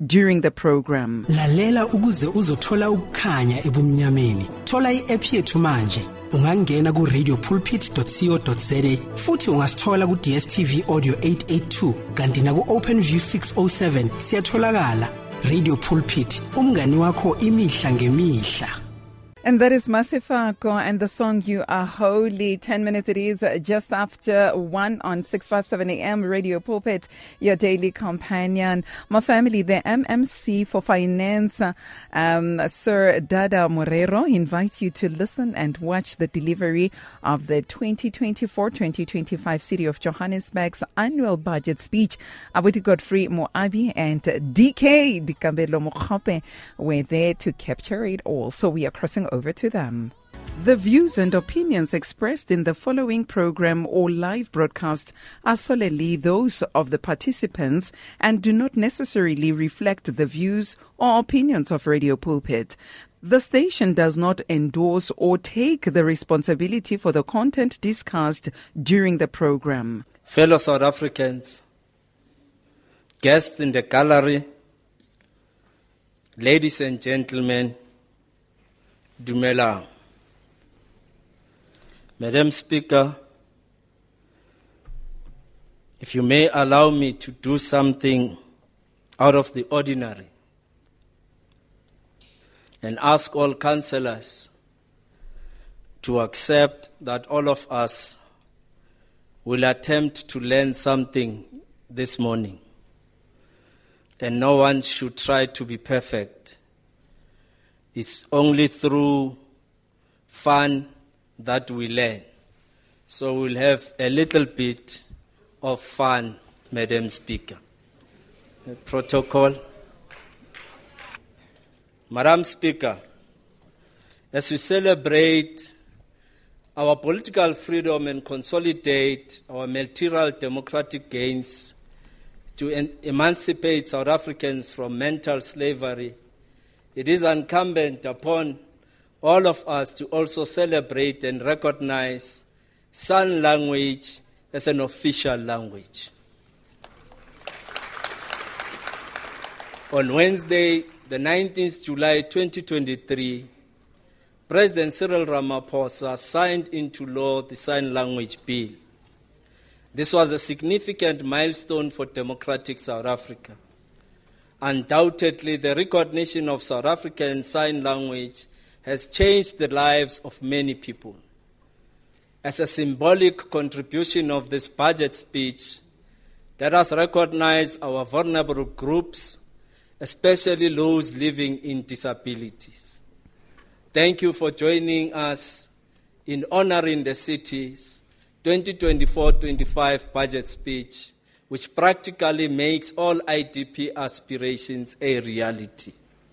during the program. Lalela ukuze uzothola ukukhanya ebumnyameni. Thola i-app yethu manje. Ungangena ku radiopulpit.co.za futhi ungasithola ku DSTV Audio 882 kanti na ku OpenView 607 siyatholakala. Radio Pulpit, umngani wakho imihla ngemihla. And that is Masifako and the song You Are Holy. 10 minutes it is just after 1 on 657 AM Radio Pulpit, your daily companion. My family, the MMC for Finance, Sir Dada Morero, invites you to listen and watch the delivery of the 2024-2025 City of Johannesburg's annual budget speech. Abuti Godfrey Moabi and DK Dikambelo Mokhope were there to capture it all. So we are crossing over to them. The views and opinions expressed in the following program or live broadcast are solely those of the participants and do not necessarily reflect the views or opinions of Radio Pulpit. The station does not endorse or take the responsibility for the content discussed during the program. Fellow South Africans, guests in the gallery, ladies and gentlemen, Dumela. Madam Speaker, if you may allow me to do something out of the ordinary and ask all councillors to accept that all of us will attempt to learn something this morning, and no one should try to be perfect. It's only through fun that we learn. So we'll have a little bit of fun, Madam Speaker. Protocol. Madam Speaker, as we celebrate our political freedom and consolidate our material democratic gains to emancipate South Africans from mental slavery, it is incumbent upon all of us to also celebrate and recognize sign language as an official language. On Wednesday, the 19th July 2023, President Cyril Ramaphosa signed into law the Sign Language Bill. This was a significant milestone for democratic South Africa. Undoubtedly, the recognition of South African Sign Language has changed the lives of many people. As a symbolic contribution of this budget speech, let us recognize our vulnerable groups, especially those living in disabilities. Thank you for joining us in honoring the city's 2024-25 budget speech, which practically makes all IDP aspirations a reality.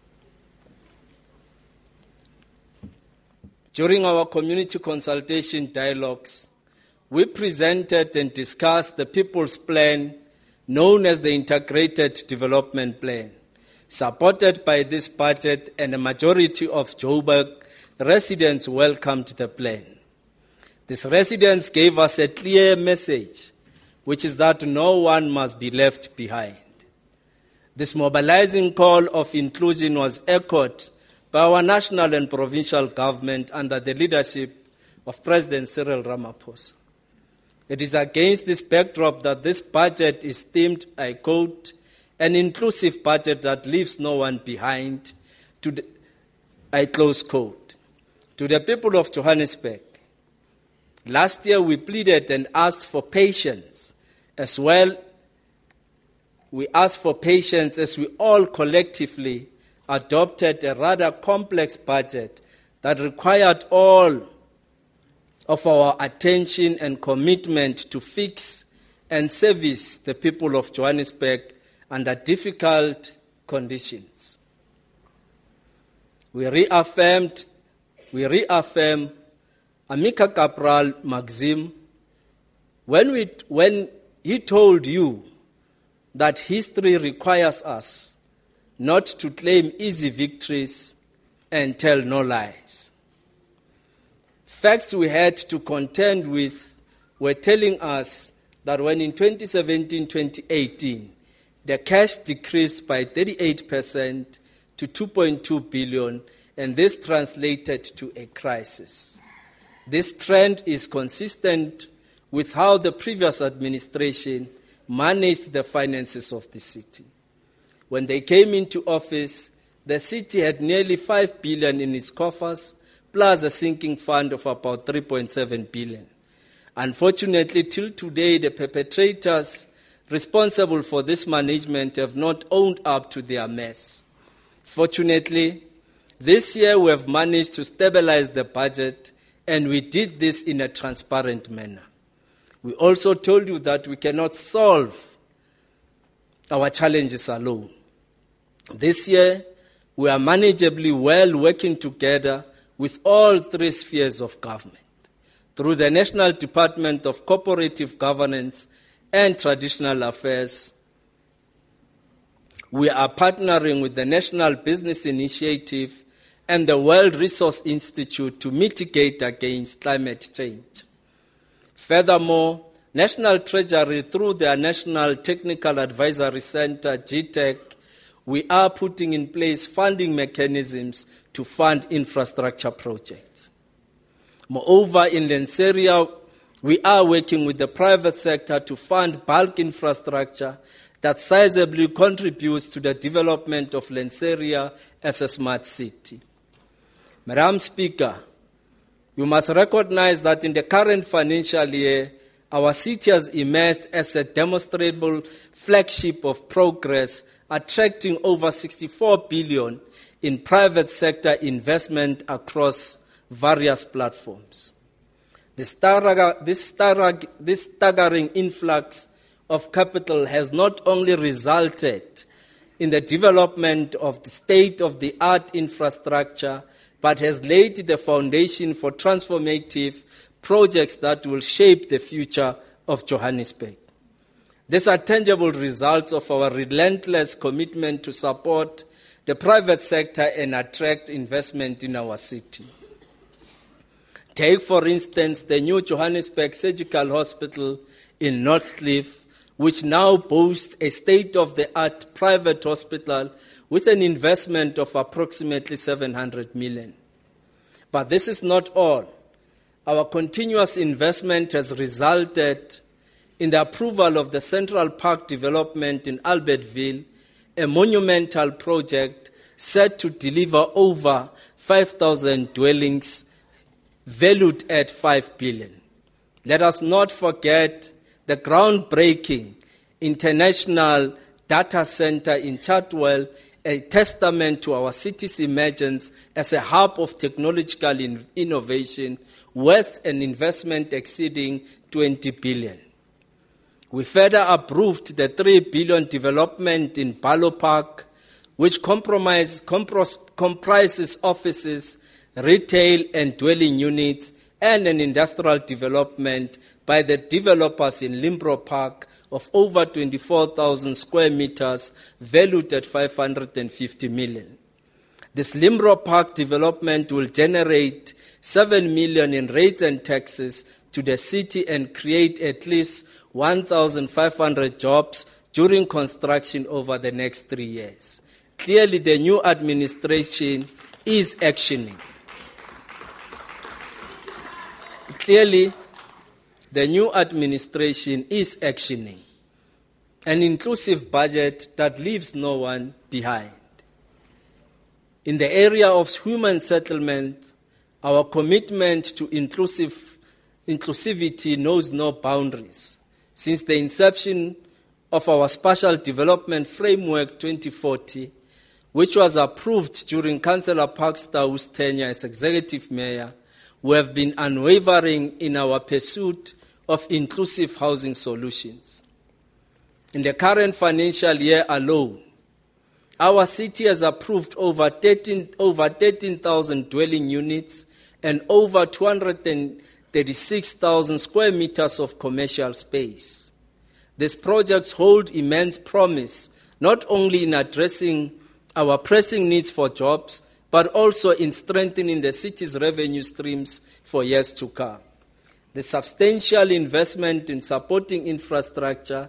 During our community consultation dialogues, we presented and discussed the People's Plan, known as the Integrated Development Plan. Supported by this budget, and a majority of Joburg residents welcomed the plan. These residents gave us a clear message, which is that no one must be left behind. This mobilizing call of inclusion was echoed by our national and provincial government under the leadership of President Cyril Ramaphosa. It is against this backdrop that this budget is themed, I quote, an inclusive budget that leaves no one behind, I close quote. To the people of Johannesburg, last year we pleaded and asked for patience as well. We asked for patience as we all collectively adopted a rather complex budget that required all of our attention and commitment to fix and service the people of Johannesburg under difficult conditions. We reaffirm Amika Cabral Maxim when he told you that history requires us not to claim easy victories and tell no lies. Facts we had to contend with were telling us that when in 2017-2018, the cash decreased by 38% to 2.2 billion, and this translated to a crisis. This trend is consistent with how the previous administration managed the finances of the city. When they came into office, the city had nearly 5 billion in its coffers, plus a sinking fund of about 3.7 billion. Unfortunately, till today, the perpetrators responsible for this management have not owned up to their mess. Fortunately, this year we have managed to stabilize the budget, and we did this in a transparent manner. We also told you that we cannot solve our challenges alone. This year, we are manageably well working together with all three spheres of government. Through the National Department of Cooperative Governance and Traditional Affairs, we are partnering with the National Business Initiative and the World Resource Institute to mitigate against climate change. Furthermore, National Treasury, through their National Technical Advisory Center, GTEC, we are putting in place funding mechanisms to fund infrastructure projects. Moreover, in Lenceria, we are working with the private sector to fund bulk infrastructure that sizably contributes to the development of Lenceria as a smart city. Madam Speaker, you must recognize that in the current financial year, our city has emerged as a demonstrable flagship of progress, attracting over 64 billion in private sector investment across various platforms. This staggering influx of capital has not only resulted in the development of the state-of-the-art infrastructure, but has laid the foundation for transformative projects that will shape the future of Johannesburg. These are tangible results of our relentless commitment to support the private sector and attract investment in our city. Take, for instance, the new Johannesburg Surgical Hospital in Northcliffe, which now boasts a state-of-the-art private hospital with an investment of approximately 700 million. But this is not all. Our continuous investment has resulted in the approval of the Central Park development in Albertville, a monumental project set to deliver over 5,000 dwellings valued at 5 billion. Let us not forget the groundbreaking international data center in Chartwell, a testament to our city's emergence as a hub of technological innovation worth an investment exceeding 20 billion. We further approved the 3 billion development in Balo Park, which comprises offices, retail and dwelling units, and an industrial development by the developers in Limbro Park of over 24,000 square meters valued at 550 million. This Limbro Park development will generate 7 million in rates and taxes to the city and create at least 1,500 jobs during construction over the next 3 years. Clearly, the new administration is actioning. An inclusive budget that leaves no one behind. In the area of human settlement, our commitment to inclusivity knows no boundaries. Since the inception of our Spatial Development Framework 2040, which was approved during Councillor Parkstow's tenure as Executive Mayor, we have been unwavering in our pursuit of inclusive housing solutions. In the current financial year alone, our city has approved over 13,000 dwelling units and over 236,000 square meters of commercial space. These projects hold immense promise, not only in addressing our pressing needs for jobs, but also in strengthening the city's revenue streams for years to come. The substantial investment in supporting infrastructure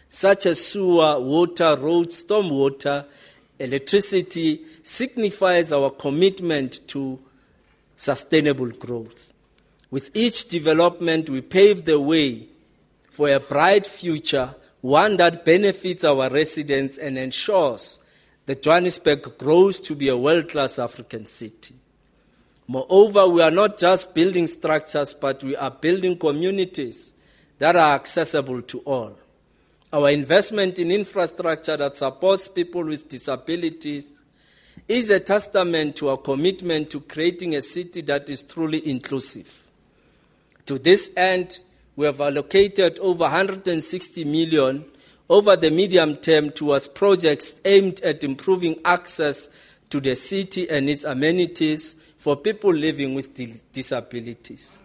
such as sewer, water, roads, stormwater, electricity, signifies our commitment to sustainable growth. With each development, we pave the way for a bright future, one that benefits our residents and ensures that Johannesburg grows to be a world-class African city. Moreover, we are not just building structures, but we are building communities that are accessible to all. Our investment in infrastructure that supports people with disabilities is a testament to our commitment to creating a city that is truly inclusive. To this end, we have allocated over 160 million over the medium term towards projects aimed at improving access to the city and its amenities for people living with disabilities.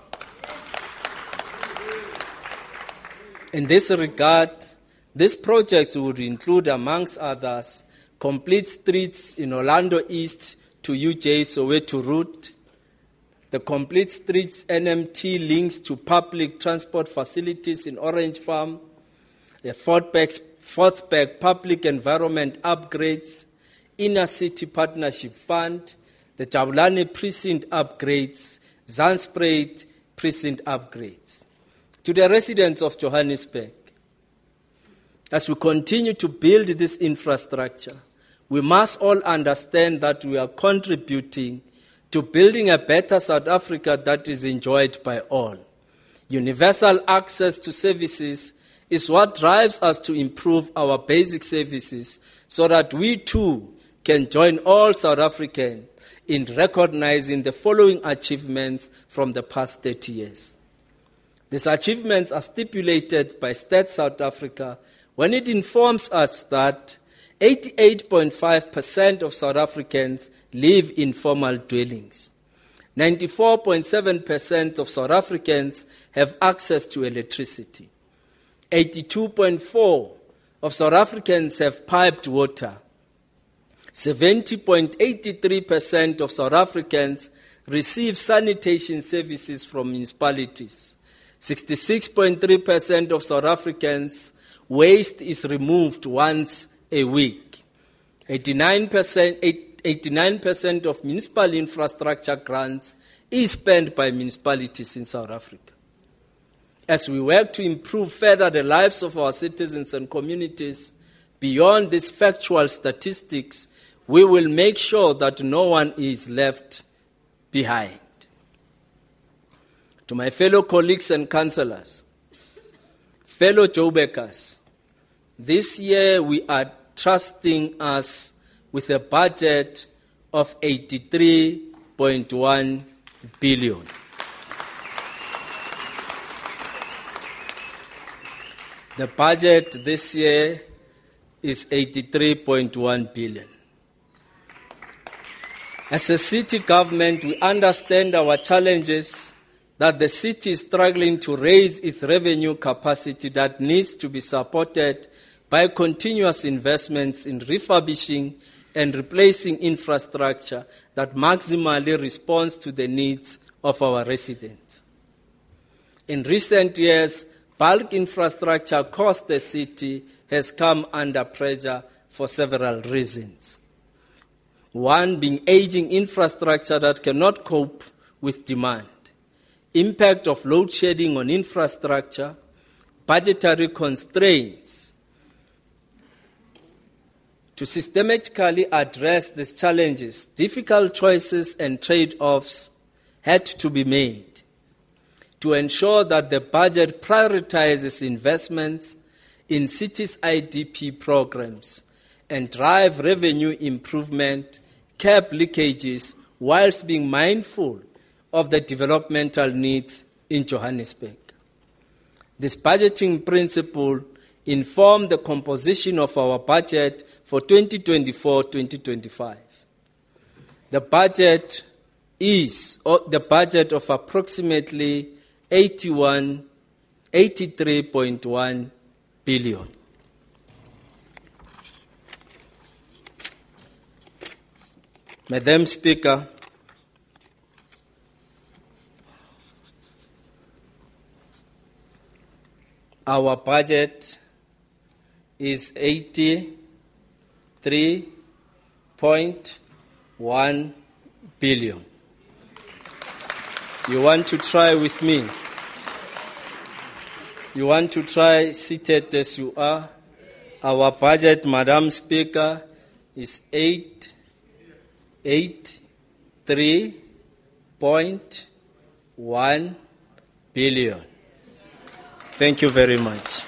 In this regard, these projects would include, amongst others, complete streets in Orlando East to UJ Soweto route, the complete streets NMT links to public transport facilities in Orange Farm, the Fortsburg Public Environment Upgrades, Inner City Partnership Fund, the Jabulani Precinct Upgrades, Zandspruit Precinct Upgrades. To the residents of Johannesburg, as we continue to build this infrastructure, we must all understand that we are contributing to building a better South Africa that is enjoyed by all. Universal access to services is what drives us to improve our basic services so that we too can join all South Africans in recognizing the following achievements from the past 30 years. These achievements are stipulated by Stats South Africa when it informs us that 88.5% of South Africans live in formal dwellings. 94.7% of South Africans have access to electricity. 82.4% of South Africans have piped water. 70.83% of South Africans receive sanitation services from municipalities. 66.3% of South Africans' waste is removed once a week. 89% of municipal infrastructure grants is spent by municipalities in South Africa. As we work to improve further the lives of our citizens and communities, beyond these factual statistics, we will make sure that no one is left behind. To my fellow colleagues and councillors, fellow Joburgers, this year we are trusting us with a budget of 83.1 billion. The budget this year is 83.1 billion. As a city government, we understand our challenges, that the city is struggling to raise its revenue capacity that needs to be supported by continuous investments in refurbishing and replacing infrastructure that maximally responds to the needs of our residents. In recent years, bulk infrastructure across the city has come under pressure for several reasons. One being aging infrastructure that cannot cope with demand, impact of load shedding on infrastructure, budgetary constraints. To systematically address these challenges, difficult choices and trade-offs had to be made to ensure that the budget prioritizes investments in cities' IDP programs and drive revenue improvement, cap leakages, whilst being mindful of the developmental needs in Johannesburg. This budgeting principle informed the composition of our budget for 2024-2025. The budget is the budget of approximately 83.1 billion. Madam Speaker, our budget is 83.1 billion. You want to try with me? You want to try seated as you are? Our budget, Madam Speaker, is 83.1 billion. Thank you very much.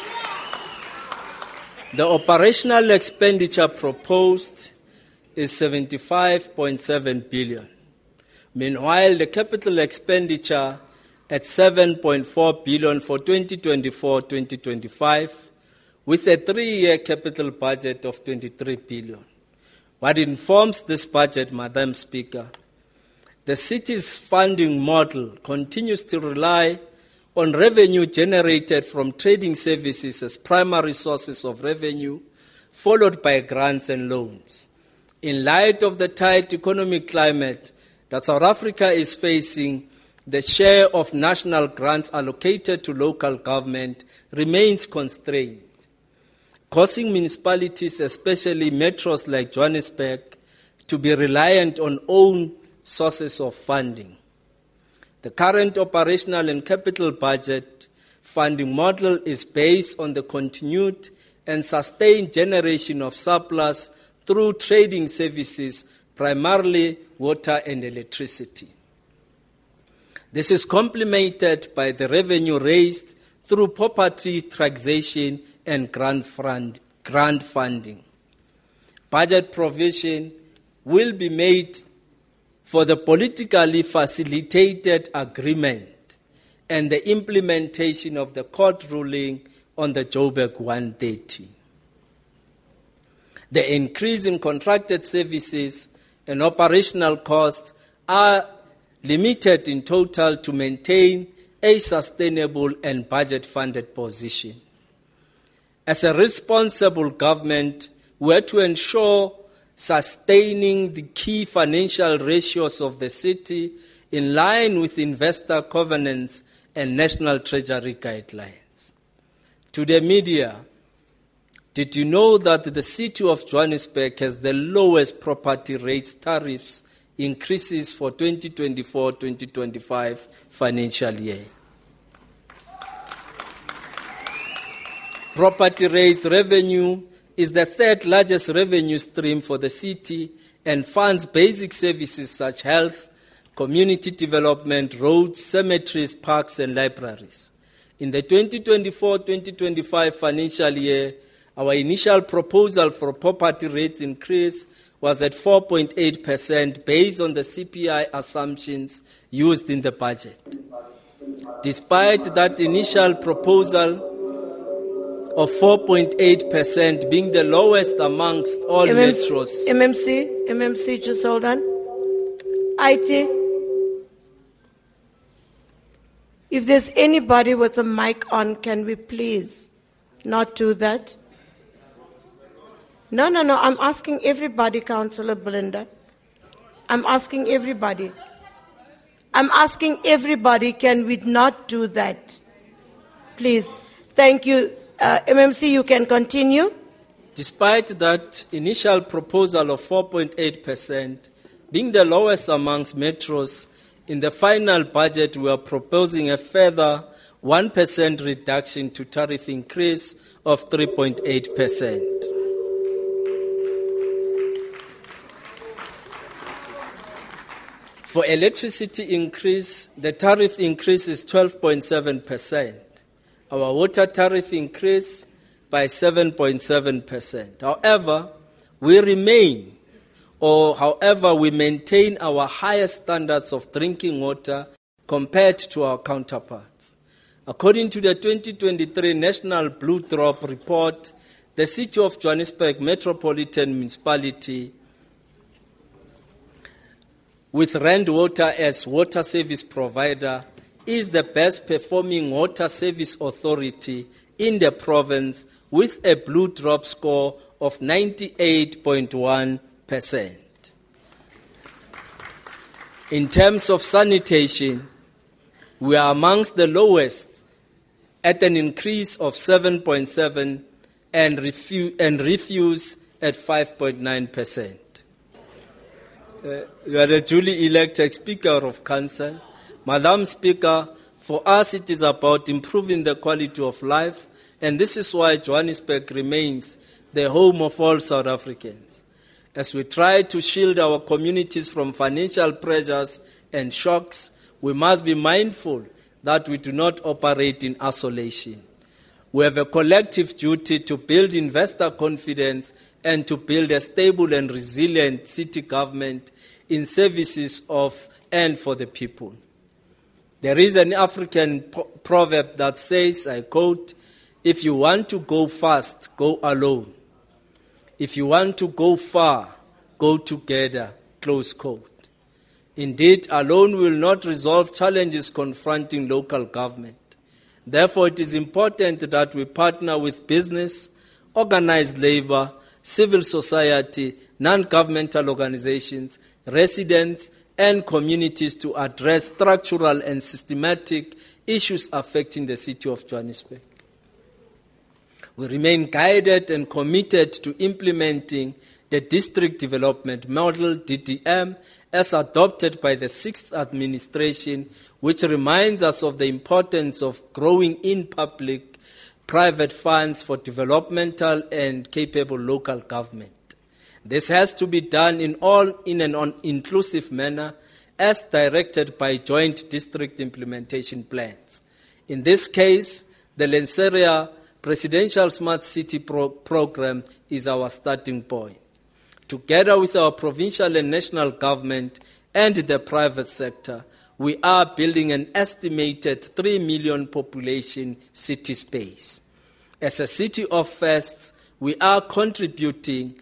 The operational expenditure proposed is 75.7 billion. Meanwhile, the capital expenditure at 7.4 billion for 2024-2025, with a 3-year capital budget of 23 billion. What informs this budget, Madam Speaker? The city's funding model continues to rely on revenue generated from trading services as primary sources of revenue, followed by grants and loans. In light of the tight economic climate that South Africa is facing, the share of national grants allocated to local government remains constrained, causing municipalities, especially metros like Johannesburg, to be reliant on own sources of funding. The current operational and capital budget funding model is based on the continued and sustained generation of surplus through trading services, primarily water and electricity. This is complemented by the revenue raised through property taxation and grant funding. Budget provision will be made for the politically facilitated agreement and the implementation of the court ruling on the Joburg 130. The increase in contracted services and operational costs are limited in total to maintain a sustainable and budget-funded position. As a responsible government, we are to ensure sustaining the key financial ratios of the city in line with investor covenants and National Treasury guidelines. To the media, did you know that the city of Johannesburg has the lowest property rates tariffs increases for 2024-2025 financial year? Property rates revenue is the third largest revenue stream for the city and funds basic services such as health, community development, roads, cemeteries, parks, and libraries. In the 2024-2025 financial year, our initial proposal for property rates increase was at 4.8% based on the CPI assumptions used in the budget. Despite that initial proposal of 4.8% being the lowest amongst all metros. MMC, just hold on. IT, if there's anybody with a mic on, can we please not do that? No, I'm asking everybody, Councillor Belinda. I'm asking everybody, can we not do that? Please. Thank you. MMC, you can continue. Despite that initial proposal of 4.8% being the lowest amongst metros, in the final budget we are proposing a further 1% reduction to tariff increase of 3.8%. For electricity increase, the tariff increase is 12.7%. Our water tariff increased by 7.7%. However, we maintain our highest standards of drinking water compared to our counterparts. According to the 2023 National Blue Drop report, the City of Johannesburg Metropolitan Municipality, with Rand Water as water service provider, is the best performing water service authority in the province with a Blue Drop score of 98.1%. In terms of sanitation, we are amongst the lowest at an increase of 7.7%, and refuse at 5.9%. You are the duly elected Speaker of Council. Madam Speaker, for us it is about improving the quality of life, and this is why Johannesburg remains the home of all South Africans. As we try to shield our communities from financial pressures and shocks, we must be mindful that we do not operate in isolation. We have a collective duty to build investor confidence and to build a stable and resilient city government in services of and for the people. There is an African proverb that says, I quote, "If you want to go fast, go alone. If you want to go far, go together," close quote. Indeed, alone will not resolve challenges confronting local government. Therefore, it is important that we partner with business, organized labor, civil society, non-governmental organizations, residents, and communities to address structural and systematic issues affecting the city of Johannesburg. We remain guided and committed to implementing the District Development Model, DDM, as adopted by the 6th administration, which reminds us of the importance of growing in public-private funds for developmental and capable local government. This has to be done in an inclusive manner as directed by joint district implementation plans. In this case, the Lenceria Presidential Smart City Program is our starting point. Together with our provincial and national government and the private sector, we are building an estimated 3 million population city space. As a city of firsts, we are contributing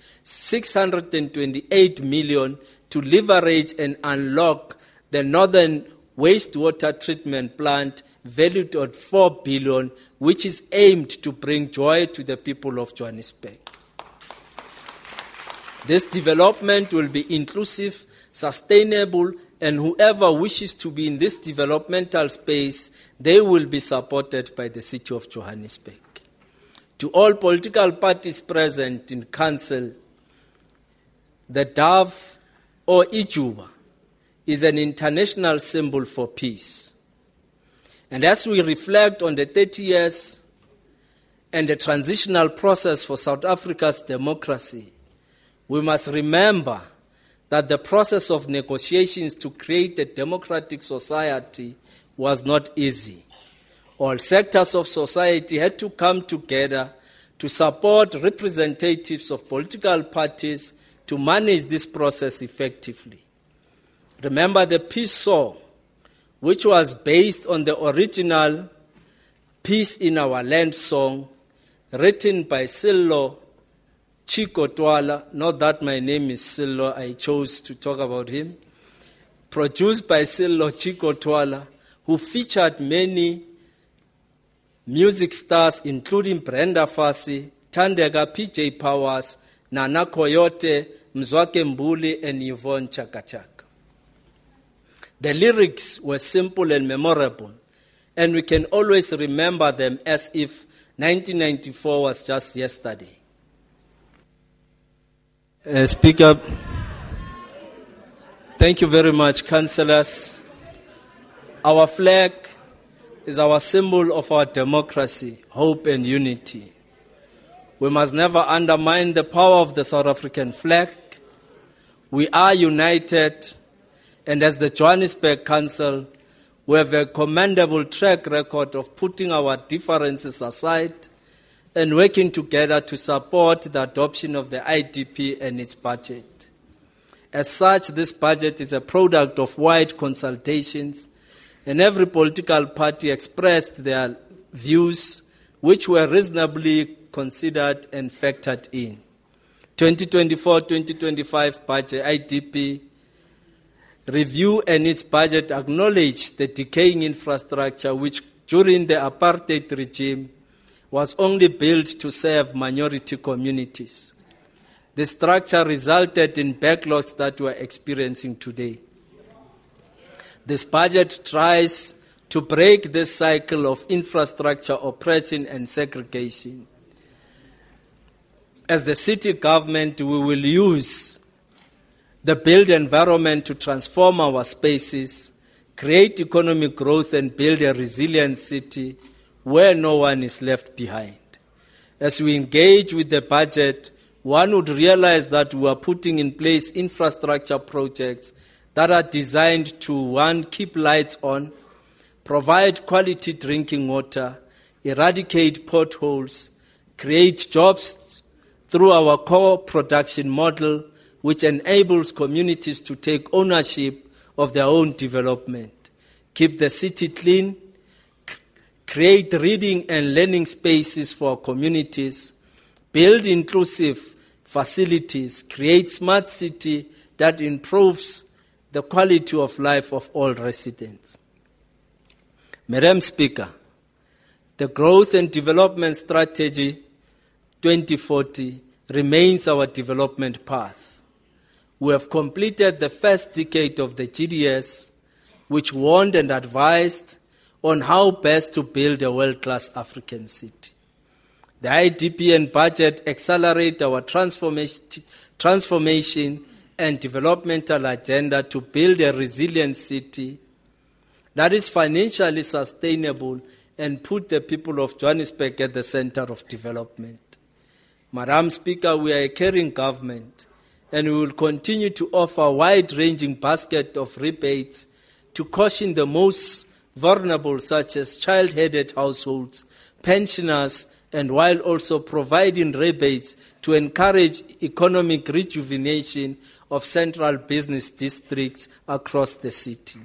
628 million to leverage and unlock the Northern Wastewater Treatment Plant valued at 4 billion, which is aimed to bring joy to the people of Johannesburg. This development will be inclusive, sustainable, and whoever wishes to be in this developmental space, they will be supported by the city of Johannesburg. To all political parties present in council, the dove or ijuba is an international symbol for peace. And as we reflect on the 30 years and the transitional process for South Africa's democracy, we must remember that the process of negotiations to create a democratic society was not easy. All sectors of society had to come together to support representatives of political parties to manage this process effectively. Remember the peace song, which was based on the original Peace in Our Land song, written by Sello Chico Twala. Not that my name is Sello, I chose to talk about him. Produced by Sello Chico Twala, who featured many music stars including Brenda Fassie, Thandeka PJ Powers, Nana Coyote, Mzwake Mbuli, and Yvonne Chaka Chaka. The lyrics were simple and memorable, and we can always remember them as if 1994 was just yesterday. Speaker, thank you very much, councillors. Our flag is our symbol of our democracy, hope and unity. We must never undermine the power of the South African flag. We are united, and as the Johannesburg Council, we have a commendable track record of putting our differences aside and working together to support the adoption of the IDP and its budget. As such, this budget is a product of wide consultations, and every political party expressed their views, which were reasonably considered and factored in. 2024-2025 budget, IDP review and its budget acknowledged the decaying infrastructure which during the apartheid regime was only built to serve minority communities. The structure resulted in backlogs that we're experiencing today. This budget tries to break this cycle of infrastructure oppression and segregation. as the city government, we will use the built environment to transform our spaces, create economic growth, and build a resilient city where no one is left behind. As we engage with the budget, one would realize that we are putting in place infrastructure projects that are designed to, one, keep lights on, provide quality drinking water, eradicate potholes, create jobs through our core production model, which enables communities to take ownership of their own development, keep the city clean, create reading and learning spaces for communities, build inclusive facilities, create smart city that improves the quality of life of all residents. Madam Speaker, the Growth and Development Strategy 2040 remains our development path. We have completed the first decade of the GDS, which warned and advised on how best to build a world-class African city. The IDP and budget accelerate our transformation and developmental agenda to build a resilient city that is financially sustainable and put the people of Johannesburg at the center of development. Madam Speaker, we are a caring government, and we will continue to offer a wide-ranging basket of rebates to cushion the most vulnerable, such as child-headed households, pensioners, and while also providing rebates to encourage economic rejuvenation of central business districts across the city.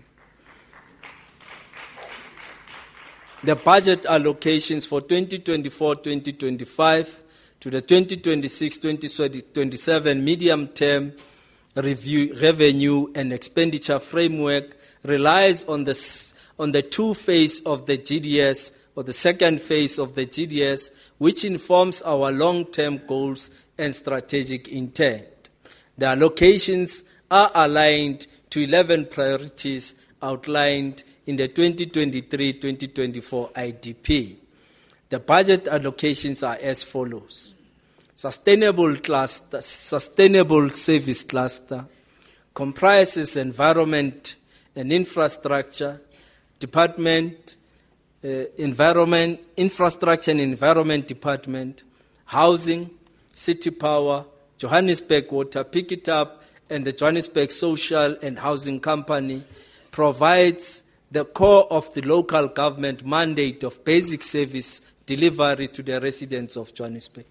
The budget allocations for 2024-2025 to the 2026-2027 medium-term review revenue and expenditure framework relies on the two phase of the GDS, or the second phase of the GDS, which informs our long-term goals and strategic intent. The allocations are aligned to 11 priorities outlined in the 2023-2024 IDP. The budget allocations are as follows. Sustainable service cluster comprises environment and infrastructure, department, infrastructure and environment department, housing, city power, Johannesburg Water, Pick It Up, and the Johannesburg Social and Housing Company provides the core of the local government mandate of basic service delivery to the residents of Johannesburg.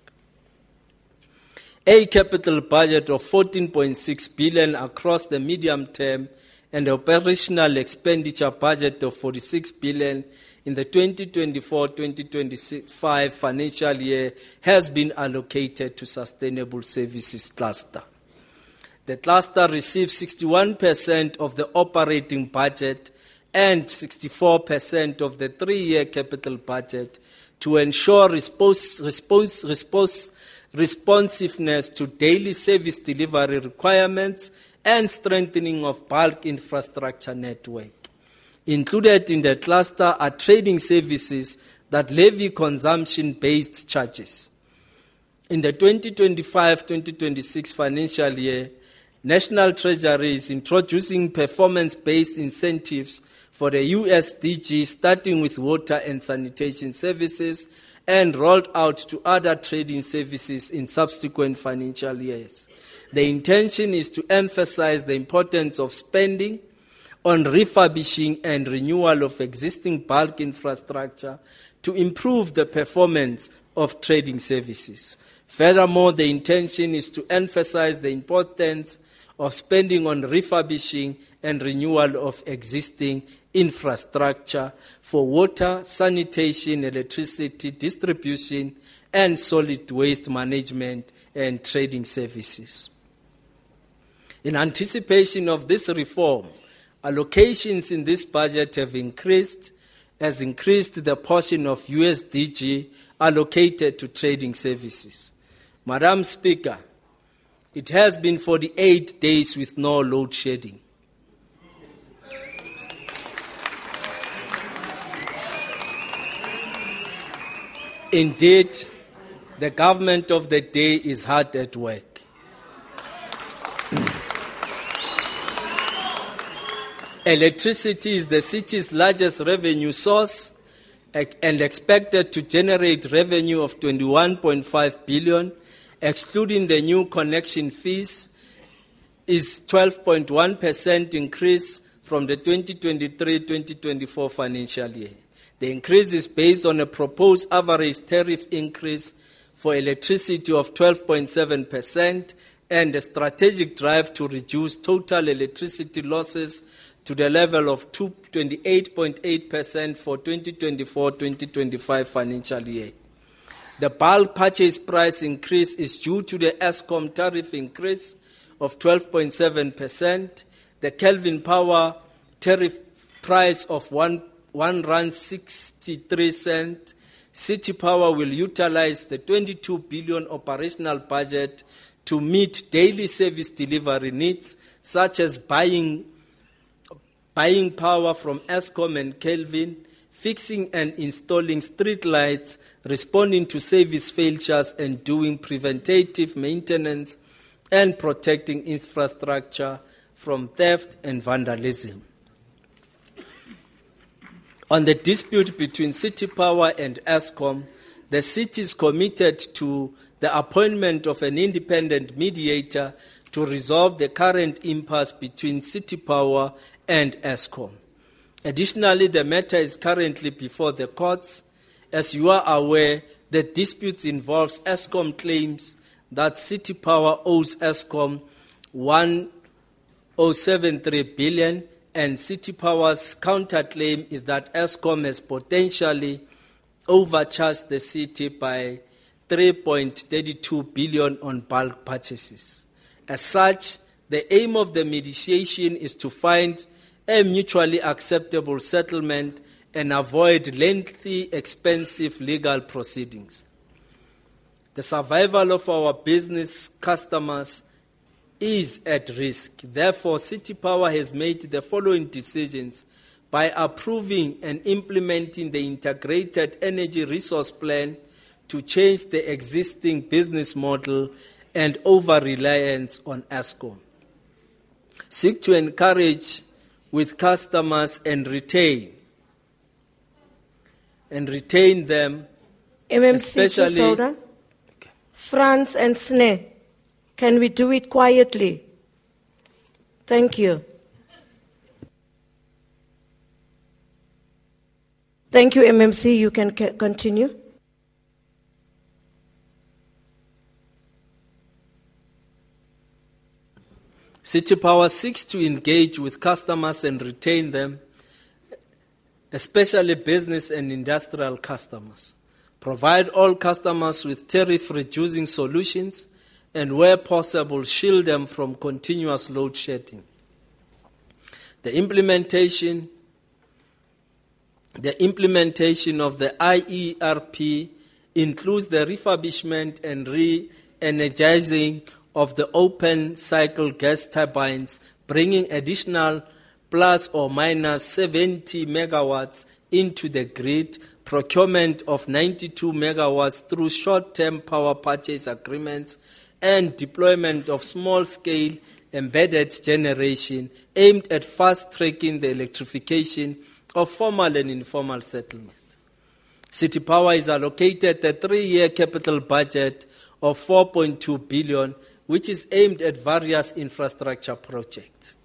A capital budget of 14.6 billion across the medium term and operational expenditure budget of 46 billion in the 2024-2025 financial year has been allocated to sustainable services cluster. The cluster receives 61% of the operating budget and 64% of the 3-year capital budget to ensure responsiveness to daily service delivery requirements and strengthening of bulk infrastructure network. Included in the cluster are trading services that levy consumption-based charges. In the 2025-2026 financial year, National Treasury is introducing performance-based incentives for the USDG, starting with water and sanitation services, and rolled out to other trading services in subsequent financial years. The intention is to emphasize the importance of spending on refurbishing and renewal of existing bulk infrastructure to improve the performance of trading services. Furthermore, the intention is to emphasize the importance of spending on refurbishing and renewal of existing infrastructure for water, sanitation, electricity distribution, and solid waste management and trading services. In anticipation of this reform, allocations in this budget have increased the portion of USDG allocated to trading services. Madam Speaker, it has been 48 days with no load shedding. Indeed, The government of the day is hard at work. Electricity is the city's largest revenue source and expected to generate revenue of 21.5 billion, excluding the new connection fees, is 12.1% increase from the 2023-2024 financial year. The increase is based on a proposed average tariff increase for electricity of 12.7% and a strategic drive to reduce total electricity losses to the level of 28.8% for 2024-2025 financial year. The bulk purchase price increase is due to the Eskom tariff increase of 12.7%, the Kelvin Power tariff price of 1.63 rand. City Power will utilize the 22 billion operational budget to meet daily service delivery needs, such as buying power from Eskom and Kelvin, fixing and installing street lights, responding to service failures and doing preventative maintenance, and protecting infrastructure from theft and vandalism. On the dispute between City Power and Eskom, the city is committed to the appointment of an independent mediator to resolve the current impasse between City Power and Eskom. Additionally, the matter is currently before the courts. As you are aware, the dispute involves Eskom claims that City Power owes Eskom 1.073 billion, and City Power's counterclaim is that Eskom has potentially overcharged the city by 3.32 billion on bulk purchases. As such, the aim of the mediation is to find a mutually acceptable settlement and avoid lengthy, expensive legal proceedings. The survival of our business customers is at risk. Therefore, City Power has made the following decisions by approving and implementing the Integrated Energy Resource Plan to change the existing business model and over-reliance on Eskom. Seek to encourage with customers and retain them, MMC, especially... hold on. Franz and Sneh, can we do it quietly? Thank you. Thank you, MMC. You can continue. City Power seeks to engage with customers and retain them, especially business and industrial customers. Provide all customers with tariff-reducing solutions and, where possible, shield them from continuous load shedding. The implementation of the IERP includes the refurbishment and re-energizing of the open cycle gas turbines, bringing additional plus or minus 70 megawatts into the grid, procurement of 92 megawatts through short-term power purchase agreements, and deployment of small-scale embedded generation aimed at fast-tracking the electrification of formal and informal settlements. City Power is allocated a 3-year capital budget of 4.2 billion, which is aimed at various infrastructure projects.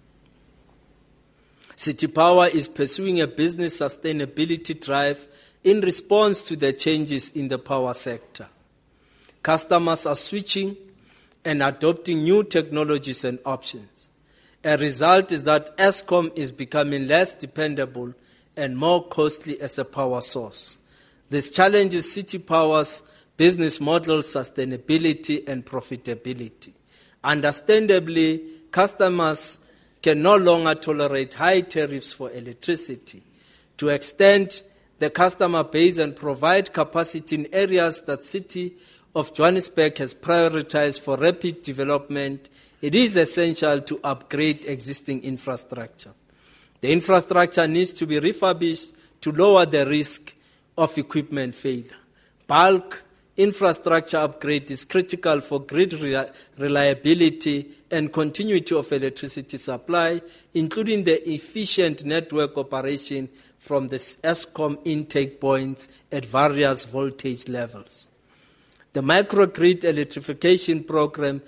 City Power is pursuing a business sustainability drive in response to the changes in the power sector. Customers are switching and adopting new technologies and options. A result is that Eskom is becoming less dependable and more costly as a power source. This challenges City Power's business model, sustainability, and profitability. Understandably, customers can no longer tolerate high tariffs for electricity. To extend the customer base and provide capacity in areas that City of Johannesburg has prioritized for rapid development, it is essential to upgrade existing infrastructure. The infrastructure needs to be refurbished to lower the risk of equipment failure. Bulk infrastructure upgrade is critical for grid reliability and continuity of electricity supply, including the efficient network operation from the Eskom intake points at various voltage levels. The microgrid electrification program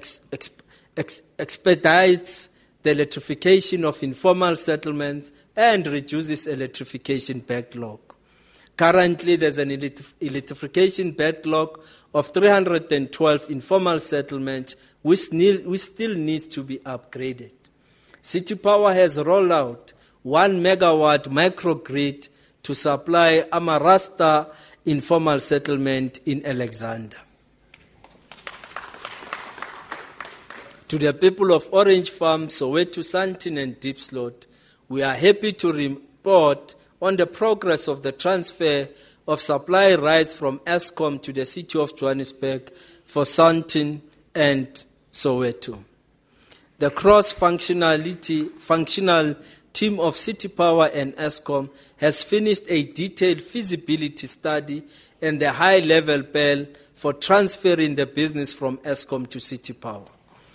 expedites the electrification of informal settlements and reduces electrification backlog. Currently, there's an electrification backlog of 312 informal settlements, which still needs to be upgraded. City Power has rolled out 1 megawatt microgrid to supply Amarasta informal settlement in Alexander. To the people of Orange Farm, Soweto, Sandton and Diepsloot, we are happy to report on the progress of the transfer of supply rights from Eskom to the City of Johannesburg for Sandton and Soweto. The cross-functional team of City Power and Eskom has finished a detailed feasibility study and the high-level plan for transferring the business from Eskom to City Power.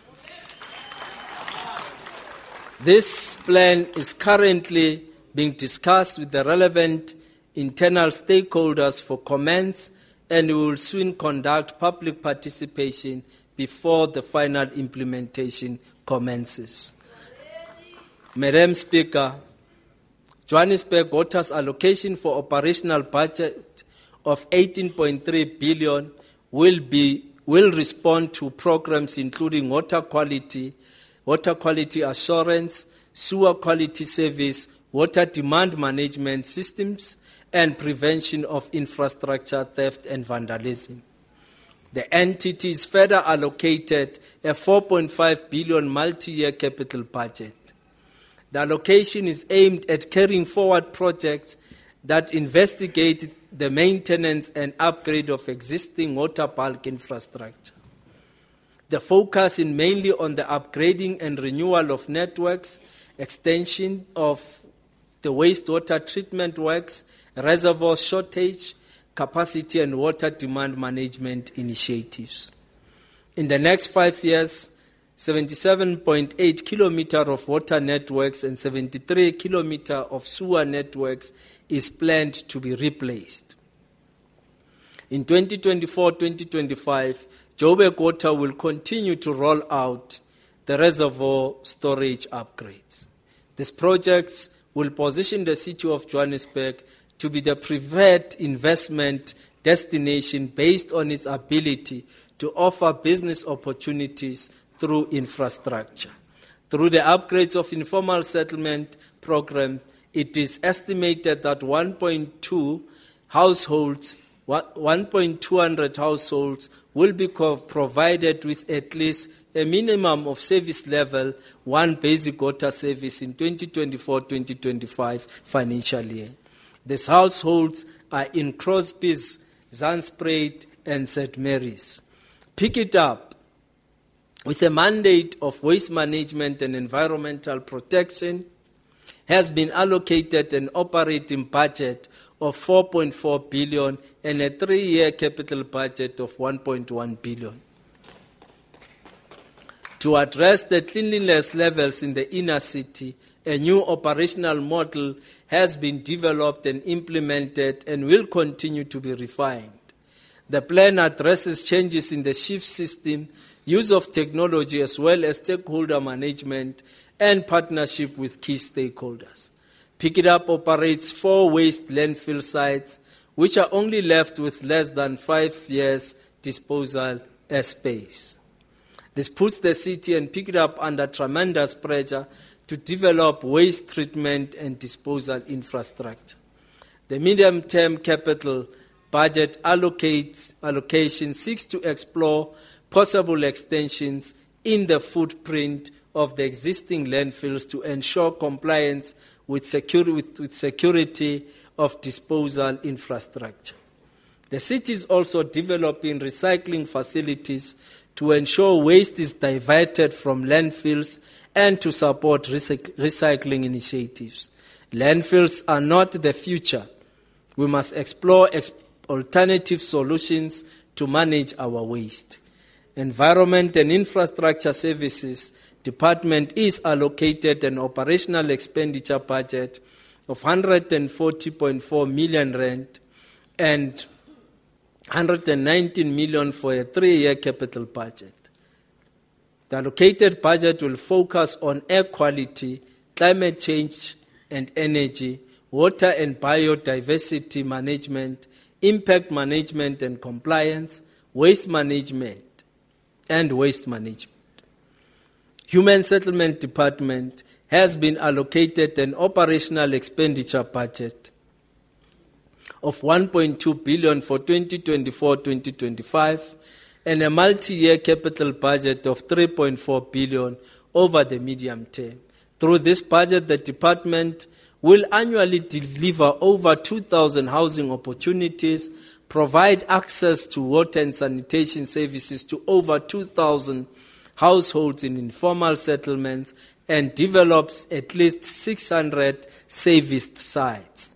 This plan is currently being discussed with the relevant internal stakeholders for comments, and we will soon conduct public participation before the final implementation commences. Madam Speaker, Johannesburg Water's allocation for operational budget of 18.3 billion will respond to programs including water quality assurance, sewer quality service, water demand management systems, and prevention of infrastructure theft and vandalism. The entity is further allocated a 4.5 billion multi-year capital budget. The allocation is aimed at carrying forward projects that investigate the maintenance and upgrade of existing water bulk infrastructure. The focus is mainly on the upgrading and renewal of networks, extension of the wastewater treatment works, reservoir shortage, capacity and water demand management initiatives. In the next 5 years, 77.8 kilometers of water networks and 73 kilometers of sewer networks is planned to be replaced. In 2024-2025, Joburg Water will continue to roll out the reservoir storage upgrades. These projects will position the City of Johannesburg to be the preferred investment destination based on its ability to offer business opportunities through infrastructure. Through the upgrades of informal settlement program, it is estimated that 1.200 households will be provided with at least a minimum of service level 1 basic water service in 2024-2025 financial year. These households are in Crosby's, Zandspruit and St. Mary's. Pick it up. With a mandate of waste management and environmental protection, has been allocated an operating budget of 4.4 billion and a 3-year capital budget of 1.1 billion. To address the cleanliness levels in the inner city, a new operational model has been developed and implemented and will continue to be refined. The plan addresses changes in the shift system, use of technology as well as stakeholder management and partnership with key stakeholders. Pick It Up operates 4 waste landfill sites, which are only left with less than 5 years disposal space. This puts the city and Pick It Up under tremendous pressure to develop waste treatment and disposal infrastructure. The medium-term capital budget allocation seeks to explore possible extensions in the footprint of the existing landfills to ensure compliance with security of disposal infrastructure. The city is also developing recycling facilities to ensure waste is diverted from landfills and to support recycling initiatives. Landfills are not the future. We must explore alternative solutions to manage our waste. Environment and Infrastructure Services Department is allocated an operational expenditure budget of 140.4 million rand and 119 million for a 3-year capital budget. The allocated budget will focus on air quality, climate change and energy, water and biodiversity management, impact management and compliance, waste management and waste management. Human Settlement Department has been allocated an operational expenditure budget of 1.2 billion for 2024-2025 and a multi-year capital budget of 3.4 billion over the medium term. Through this budget, the department will annually deliver over 2,000 housing opportunities, provide access to water and sanitation services to over 2,000 households in informal settlements, and develops at least 600 serviced sites.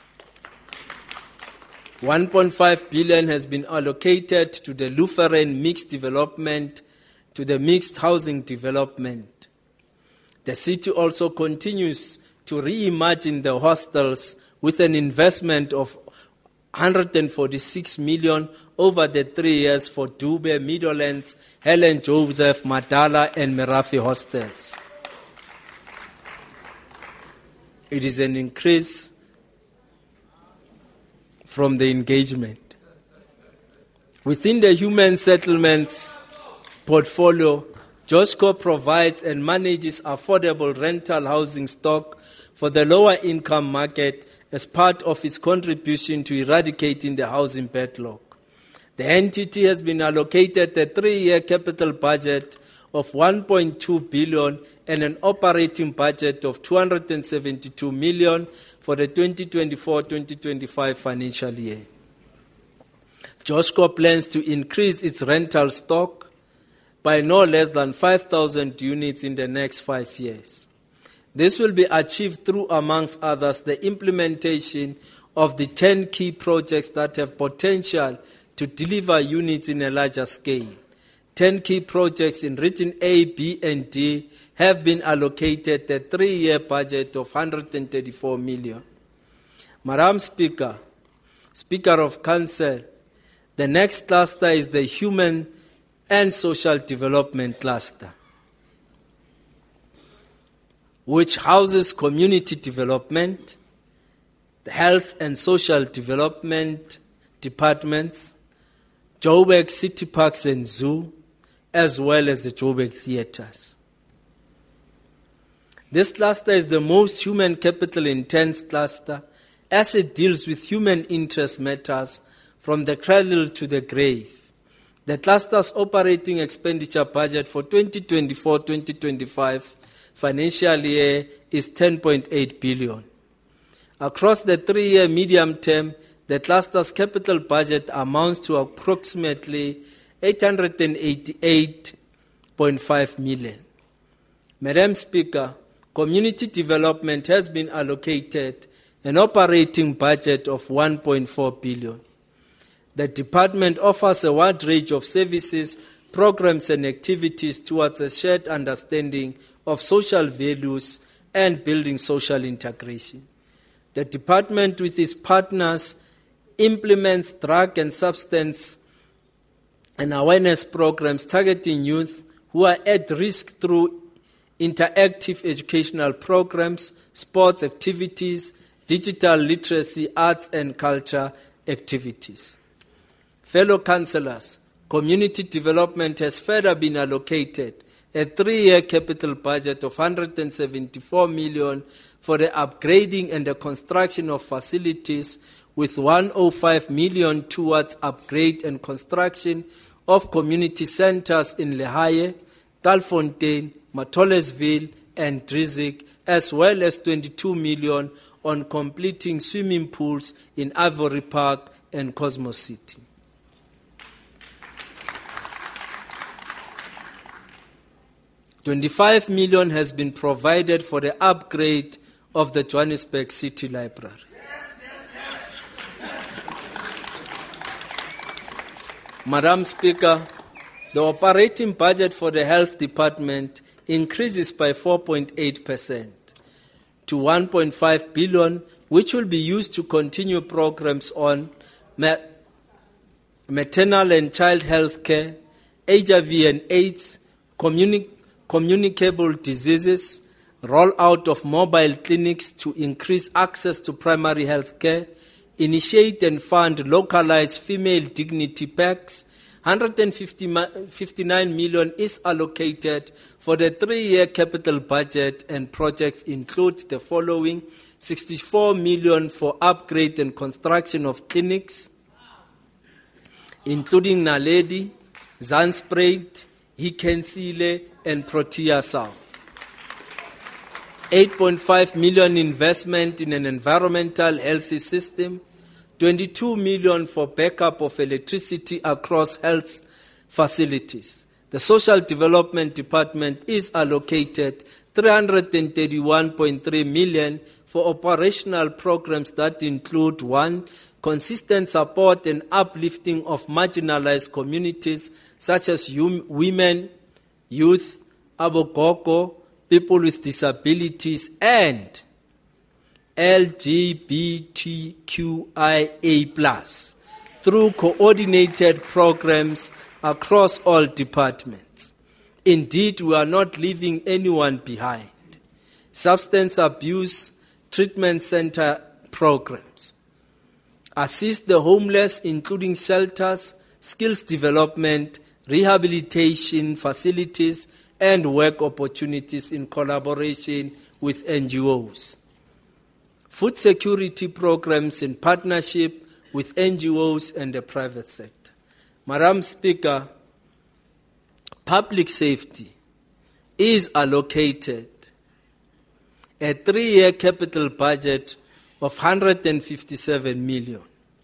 1.5 billion has been allocated to the Lutheran mixed development, to the mixed housing development. The city also continues to reimagine the hostels with an investment of 146 million over the 3 years for Dube, Meadowlands, Helen Joseph, Madala and Merafi hostels. It is an increase from the engagement. Within the human settlements portfolio, JOSCO provides and manages affordable rental housing stock for the lower income market as part of its contribution to eradicating the housing backlog. The entity has been allocated a 3-year capital budget of 1.2 billion and an operating budget of 272 million for the 2024-2025 financial year. JOSCO plans to increase its rental stock by no less than 5,000 units in the next 5 years. This will be achieved through, amongst others, the implementation of the 10 key projects that have potential to deliver units in a larger scale. 10 key projects in Region A, B, and D have been allocated a 3-year budget of 134 million. Madam Speaker, Speaker of Council, the next cluster is the Human and Social Development Cluster, which houses community development, the health and social development departments, Joburg City Parks and Zoo, as well as the Joburg theatres. This cluster is the most human capital intense cluster as it deals with human interest matters from the cradle to the grave. The cluster's operating expenditure budget for 2024-2025 financial year is 10.8 billion. Across the 3-year medium term, the cluster's capital budget amounts to approximately 888.5 million. Madam Speaker, community development has been allocated an operating budget of 1.4 billion. The department offers a wide range of services, programs and activities towards a shared understanding of social values and building social integration. The department, with its partners, implements drug and substance and awareness programs targeting youth who are at risk through interactive educational programs, sports activities, digital literacy, arts and culture activities. Fellow councillors, community development has further been allocated a 3-year capital budget of 174 million for the upgrading and the construction of facilities, with 105 million towards upgrade and construction of community centres in Lehaye, Talfontein, Matolesville and Drizik, as well as 22 million on completing swimming pools in Ivory Park and Cosmos City. $25 million has been provided for the upgrade of the Johannesburg City Library. Madam Speaker, the operating budget for the Health Department increases by 4.8% to 1.5 billion, which will be used to continue programs on maternal and child health care, HIV and AIDS, communicable diseases, rollout of mobile clinics to increase access to primary health care, initiate and fund localized female dignity packs. 159 million is allocated for the 3-year capital budget, and projects include the following: 64 million for upgrade and construction of clinics, including Naledi, Zanspruit, Hikensile, and Protea South. 8.5 million investment in an environmental healthy system, 22 million for backup of electricity across health facilities. The Social Development Department is allocated 331.3 million for operational programs that include: 1, consistent support and uplifting of marginalized communities such as women, youth, abogogo, people with disabilities, and LGBTQIA+, through coordinated programs across all departments. Indeed, we are not leaving anyone behind. Substance abuse treatment center programs. Assist the homeless, including shelters, skills development, rehabilitation facilities, and work opportunities in collaboration with NGOs. Food security programs in partnership with NGOs and the private sector. Madam Speaker, public safety is allocated a 3-year capital budget of 157 million.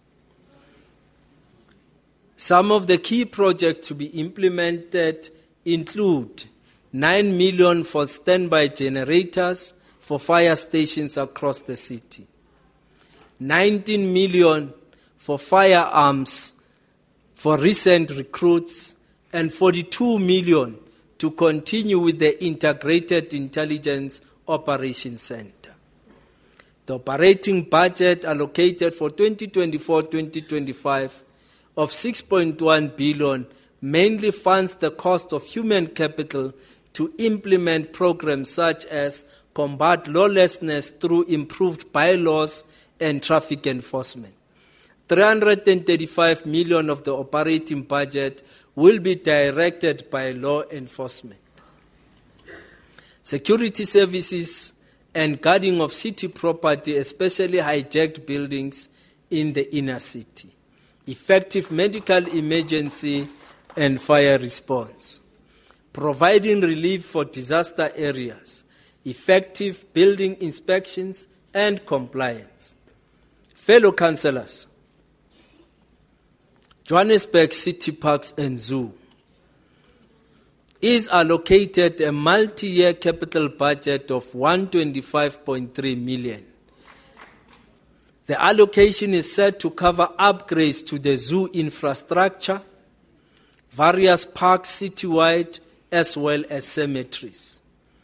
Some of the key projects to be implemented include 9 million for standby generators for fire stations across the city, 19 million for firearms for recent recruits, and 42 million to continue with the Integrated Intelligence Operations Center. The operating budget allocated for 2024-2025 of 6.1 billion mainly funds the cost of human capital to implement programs such as combat lawlessness through improved bylaws and traffic enforcement. 335 million of the operating budget will be directed by law enforcement. Security services and guarding of city property, especially hijacked buildings in the inner city. Effective medical emergency and fire response. Providing relief for disaster areas. Effective building inspections and compliance. Fellow councillors, Johannesburg City Parks and Zoo is allocated a multi-year capital budget of 125.3 million. The allocation is set to cover upgrades to the zoo infrastructure, various parks citywide, as well as cemeteries.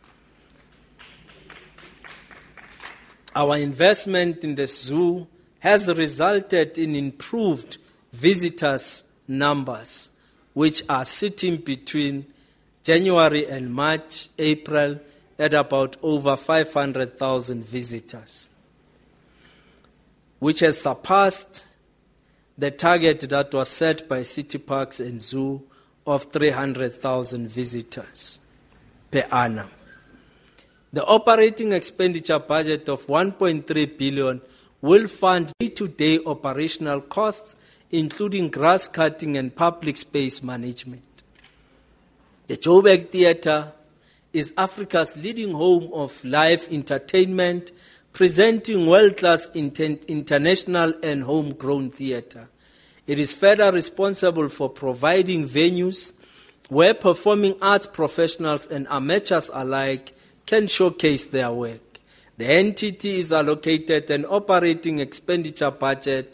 Our investment in the zoo has resulted in improved visitors' numbers, which are sitting between January and March, April, at about over 500,000 visitors, which has surpassed the target that was set by City Parks and Zoo of 300,000 visitors per annum. The operating expenditure budget of 1.3 billion will fund day-to-day operational costs, including grass cutting and public space management. The Joburg Theatre is Africa's leading home of live entertainment, presenting world-class international and homegrown theatre. It is further responsible for providing venues where performing arts professionals and amateurs alike can showcase their work. The entity is allocated an operating expenditure budget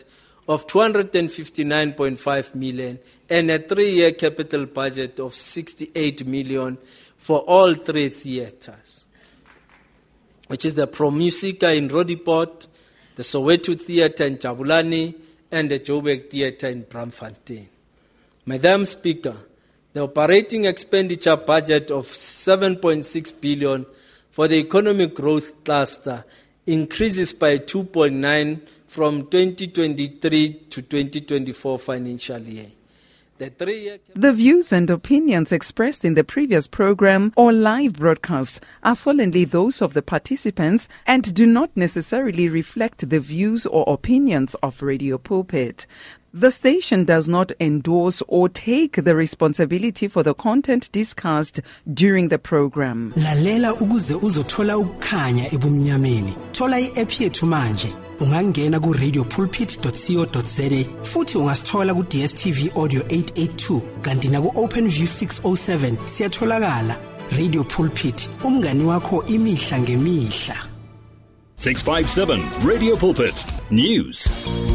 of 259.5 million and a 3-year capital budget of 68 million for all 3 theatres, which is the ProMusica in Roodepoort, the Soweto Theatre in Jabulani, and the Joburg Theatre in Braamfontein. Madam Speaker, the operating expenditure budget of 7.6 billion for the economic growth cluster increases by 2.9 from 2023 to 2024 financial year. The views and opinions expressed in the previous program or live broadcast are solely those of the participants and do not necessarily reflect the views or opinions of Radio Pulpit. The station does not endorse or take the responsibility for the content discussed during the program. Lalela ukuze uzothola ukukhanya ebumnyameni. Thola i-app yethu manje. Ungangena ku radiopulpit.co.za futhi ungasithola ku DSTV Audio 882 kanti na ku OpenView 607 siyatholakala. Radio Pulpit, umngani wakho imihla ngemihla. 657 Radio Pulpit News.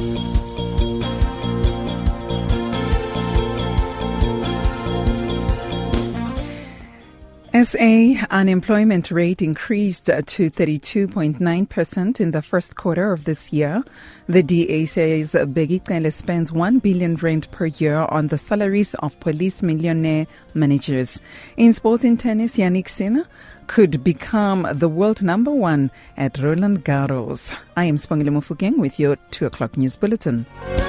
SA unemployment rate increased to 32.9% in the first quarter of this year. The DA says Begicele spends 1 billion rand per year on the salaries of police millionaire managers. In sporting tennis, Yannick Sinner could become the world number 1 at Roland Garros. I am Spongile Mofokeng with your 2 o'clock news bulletin.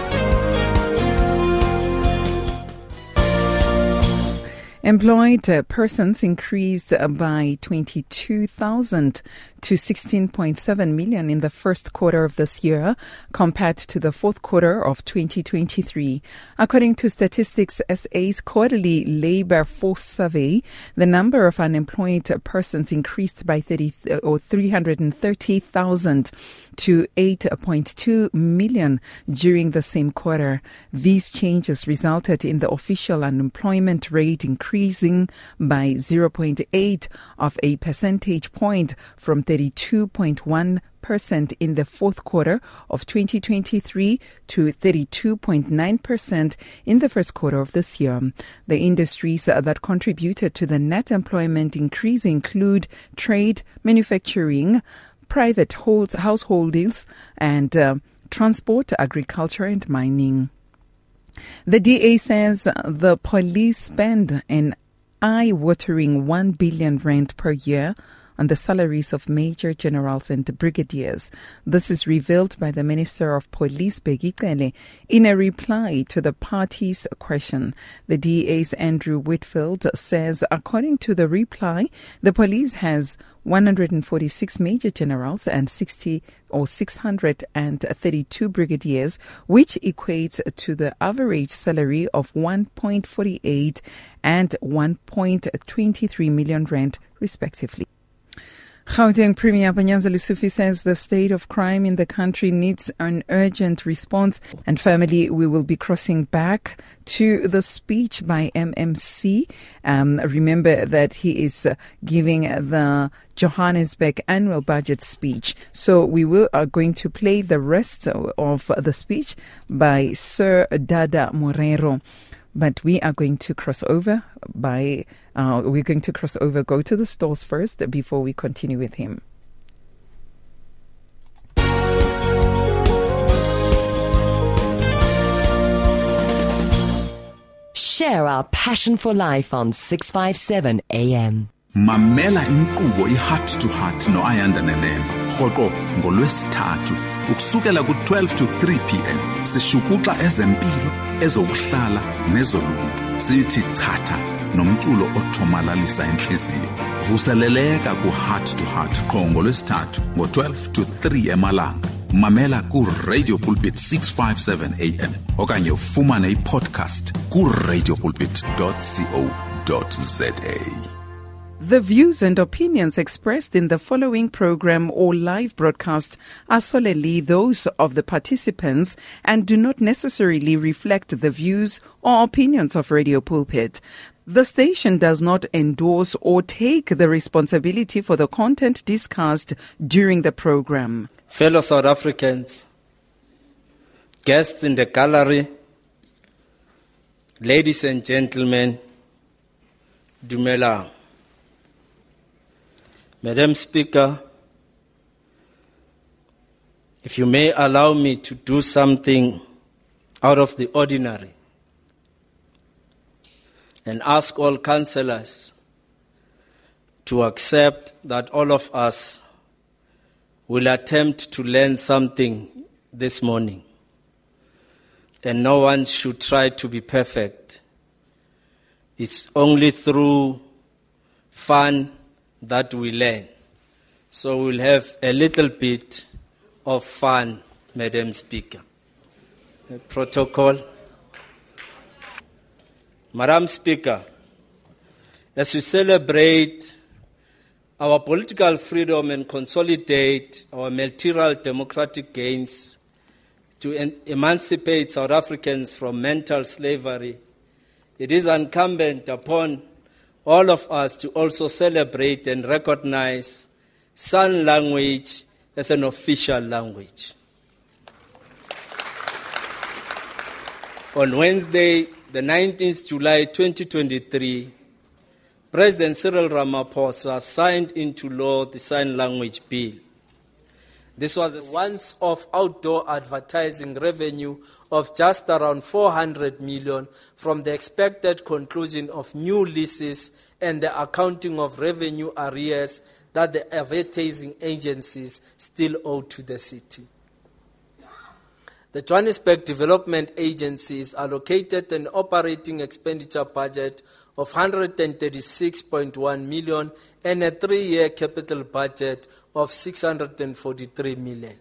Employed persons increased by 22,000 to 16.7 million in the first quarter of this year compared to the fourth quarter of 2023. According to Statistics SA's quarterly labor force survey, the number of unemployed persons increased by 330,000 to 8.2 million during the same quarter. These changes resulted in the official unemployment rate increasing by 0.8 of a percentage point from 32.1% in the fourth quarter of 2023 to 32.9% in the first quarter of this year. The industries that contributed to the net employment increase include trade, manufacturing, private householdings, and transport, agriculture, and mining. The DA says the police spend an eye-watering 1 billion rand per year on the salaries of major generals and brigadiers. This is revealed by the Minister of Police, Begicele, in a reply to the party's question. The DA's Andrew Whitfield says, according to the reply, the police has 146 major generals and 632 brigadiers, which equates to the average salary of 1.48 and 1.23 million rand, respectively. Gauteng Premier Panyaza Lesufi says the state of crime in the country needs an urgent response. And family, we will be crossing back to the speech by MMC. Remember that he is giving the Johannesburg annual budget speech. So we are going to play the rest of the speech by Sir Dada Morero. But we are going to cross over go to the stores first before we continue with him. Share our passion for life on 657 AM. Mamela inkqubo iHeart to Heart no-Ayanda Nelemba rhoqo ngolwesithathu ukusukela ku-12 to 3 p.m. sishukuxa ezempilo, ezokuhlala nezoluntu. Sithi chatha nomculo othomalalisa inhliziyo. Vuseleleka ku-Heart to Heart qho ngolwesithathu ngo-12 to 3 emalanga. Mamela ku Radio Pulpit 657 AM okanye ufumane i-podcast ku radiopulpit.co.za. The views and opinions expressed in the following program or live broadcast are solely those of the participants and do not necessarily reflect the views or opinions of Radio Pulpit. The station does not endorse or take the responsibility for the content discussed during the program. Fellow South Africans, guests in the gallery, ladies and gentlemen, Dumelang. Madam Speaker, if you may allow me to do something out of the ordinary and ask all councillors to accept that all of us will attempt to learn something this morning, and no one should try to be perfect. It's only through fun that we learn. So we'll have a little bit of fun, Madam Speaker. Protocol. Madam Speaker, as we celebrate our political freedom and consolidate our material democratic gains to emancipate South Africans from mental slavery, it is incumbent upon all of us to also celebrate and recognize sign language as an official language. On Wednesday, the 19th July 2023, President Cyril Ramaphosa signed into law the Sign Language Bill. This was a once-off outdoor advertising revenue of just around 400 million from the expected conclusion of new leases and the accounting of revenue arrears that the advertising agencies still owe to the city. The Johannesburg Development Agency is allocated an operating expenditure budget of 136.1 million and a 3-year capital budget of 643 million.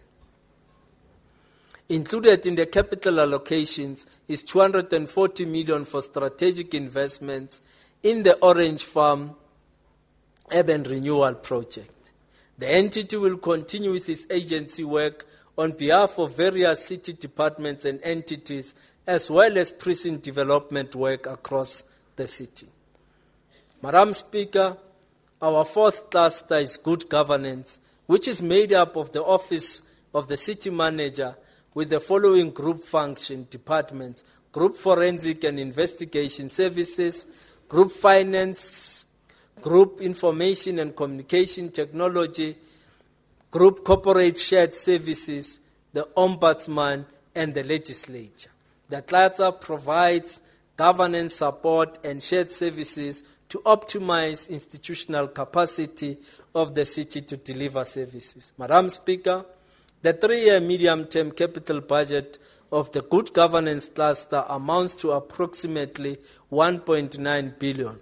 Included in the capital allocations is 240 million for strategic investments in the Orange Farm Urban Renewal Project. The entity will continue with its agency work on behalf of various city departments and entities, as well as precinct development work across the city. Madam Speaker, our fourth cluster is good governance, which is made up of the office of the city manager with the following group function departments: Group Forensic and Investigation Services, Group Finance, Group Information and Communication Technology, Group Corporate Shared Services, the Ombudsman, and the Legislature. The cluster provides governance support and shared services to optimize institutional capacity of the city to deliver services. Madam Speaker, the 3-year medium-term capital budget of the Good Governance cluster amounts to approximately 1.9 billion.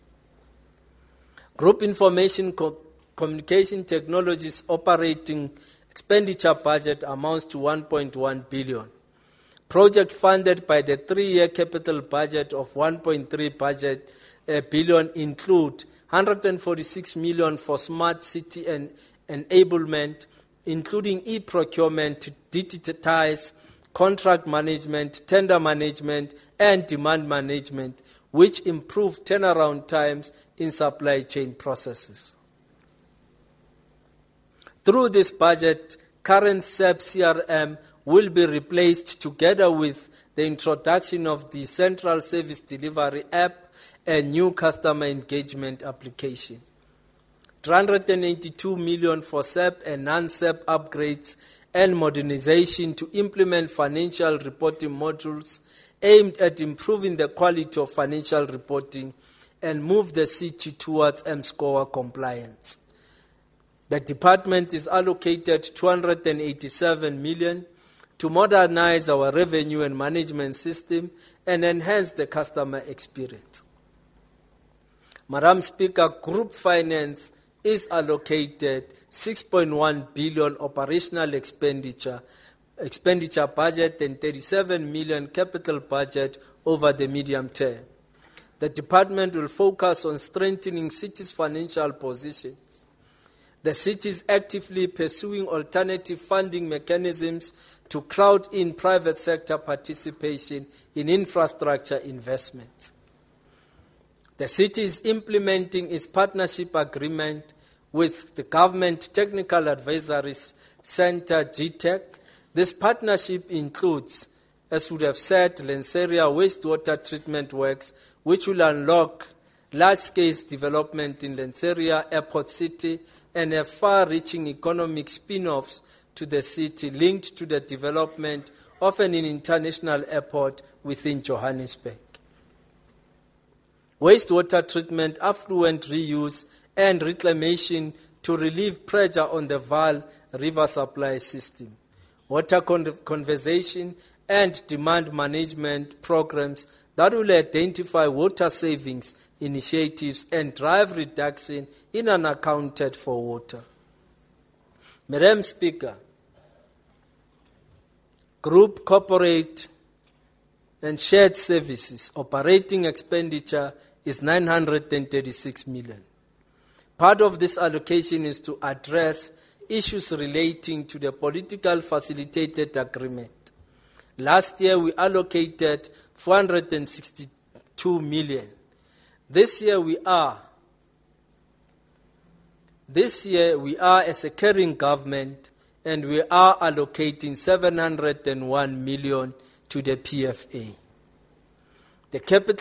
Group Information Communication Technologies operating expenditure budget amounts to 1.1 billion. Projects funded by the 3-year capital budget of 1.3 billion include 146 million for smart city and enablement, including e-procurement to digitize contract management, tender management, and demand management, which improve turnaround times in supply chain processes. Through this budget, current SAP CRM will be replaced together with the introduction of the Central Service Delivery app and new customer engagement application. 382 million for SAP and non-SAP upgrades and modernization to implement financial reporting modules aimed at improving the quality of financial reporting and move the city towards M-Score compliance. The department is allocated 287 million to modernize our revenue and management system and enhance the customer experience. Madam Speaker, Group Finance is allocated 6.1 billion operational expenditure budget and 37 million capital budget over the medium term. The department will focus on strengthening city's financial positions. The city is actively pursuing alternative funding mechanisms to crowd in private sector participation in infrastructure investments. The city is implementing its partnership agreement with the Government Technical Advisory Center, GTEC. This partnership includes as would have said, Lenceria wastewater treatment works, which will unlock large-scale development in Lenceria Airport City and have far-reaching economic spin-offs to the city linked to the development of an international airport within Johannesburg. Wastewater treatment, affluent reuse, and reclamation to relieve pressure on the Vaal River supply system. Water conservation and demand management programs that will identify water savings initiatives and drive reduction in unaccounted for water. Madam Speaker, group, corporate, and shared services operating expenditure is 936 million. Part of this allocation is to address issues relating to the political facilitated agreement. Last year we allocated 462 million. This year we are as a caring government, and we are allocating 701 million to the PFA. The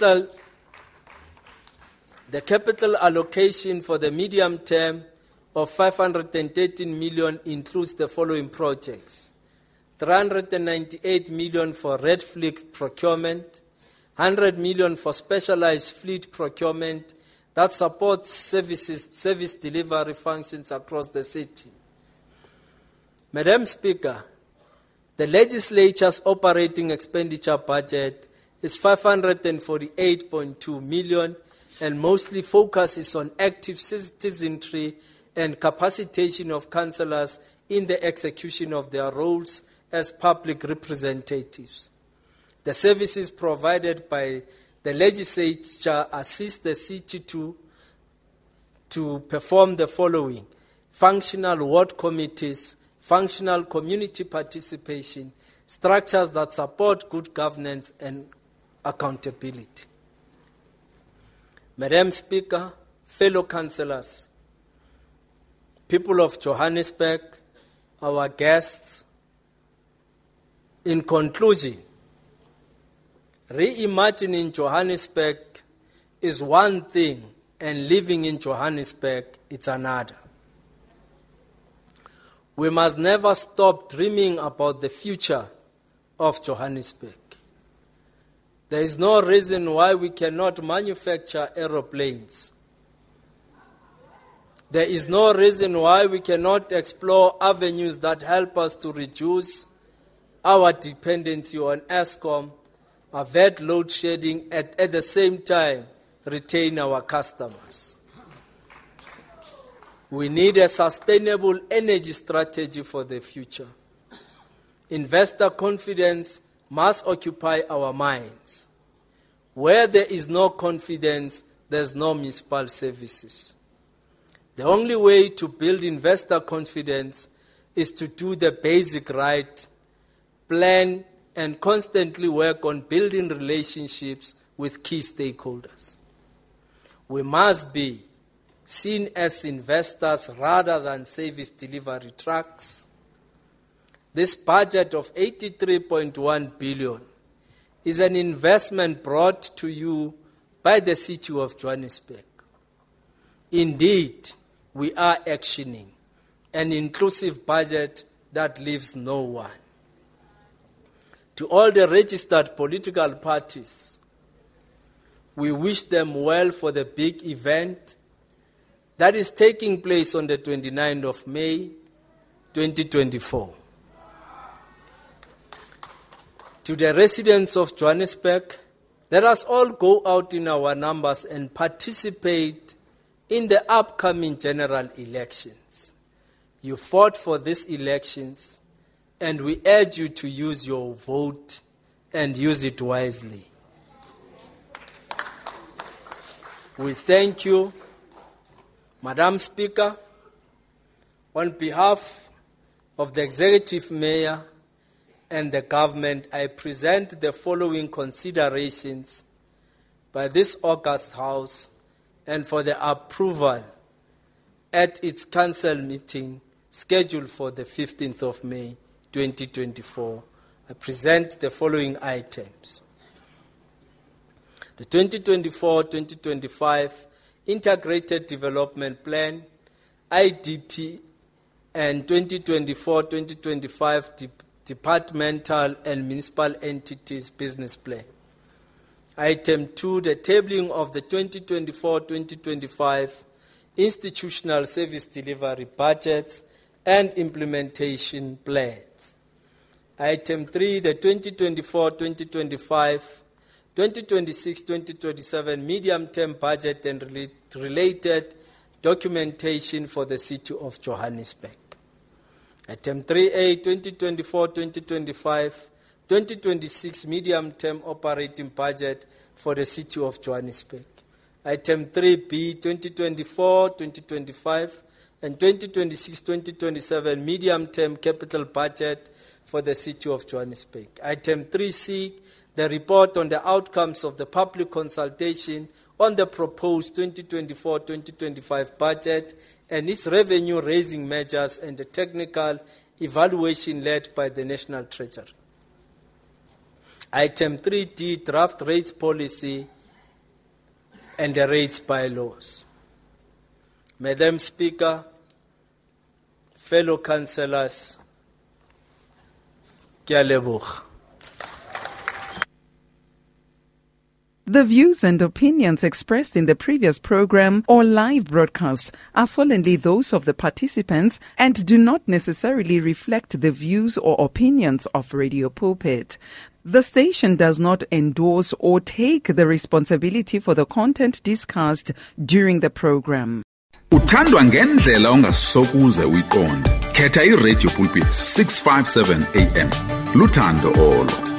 capital allocation for the medium term of 513 million includes the following projects: 398 million for red fleet procurement, 100 million for specialized fleet procurement that supports service delivery functions across the city. Madam Speaker, the legislature's operating expenditure budget is 548.2 million and mostly focuses on active citizenry and capacitation of councillors in the execution of their roles as public representatives. The services provided by the legislature assist the city to perform the following: functional ward committees, functional community participation, structures that support good governance and accountability. Madam Speaker, fellow councillors, people of Johannesburg, our guests, in conclusion, reimagining Johannesburg is one thing and living in Johannesburg is another. We must never stop dreaming about the future of Johannesburg. There is no reason why we cannot manufacture aeroplanes. There is no reason why we cannot explore avenues that help us to reduce our dependency on Eskom, avert load shedding, at the same time retain our customers. We need a sustainable energy strategy for the future. Investor confidence must occupy our minds. Where there is no confidence, there's no municipal services. The only way to build investor confidence is to do the basic right, plan, and constantly work on building relationships with key stakeholders. We must be seen as investors rather than service delivery trucks. This budget of 83.1 billion is an investment brought to you by the city of Johannesburg. Indeed, we are actioning an inclusive budget that leaves no one. To all the registered political parties, we wish them well for the big event that is taking place on the 29th of May, 2024. To the residents of Johannesburg, let us all go out in our numbers and participate in the upcoming general elections. You fought for these elections, and we urge you to use your vote and use it wisely. We thank you, Madam Speaker. On behalf of the Executive Mayor and the government, I present the following considerations by this August House and for the approval at its council meeting scheduled for the 15th of May, 2024. I present the following items. The 2024-2025 Integrated Development Plan, IDP, and 2024-2025 Departmental and Municipal Entities Business Plan. Item 2, the tabling of the 2024-2025 Institutional Service Delivery Budgets and Implementation Plans. Item 3, the 2024-2025 2026-2027 medium-term budget and related documentation for the City of Johannesburg. Item 3A, 2024-2025 2026 medium-term operating budget for the City of Johannesburg. Item 3B, 2024-2025 and 2026-2027 medium-term capital budget for the City of Johannesburg. Item 3C, the report on the outcomes of the public consultation on the proposed 2024-2025 budget and its revenue-raising measures and the technical evaluation led by the National Treasury. Item 3D, draft rates policy and the rates bylaws. Madam Speaker, fellow councillors, ke a leboga. The views and opinions expressed in the previous program or live broadcast are solely those of the participants and do not necessarily reflect the views or opinions of Radio Pulpit. The station does not endorse or take the responsibility for the content discussed during the program. Uthandwa ngendlela ongasokuze uyiqonde. Khetha iRadio Pulpit 657 AM. Luthando Olo.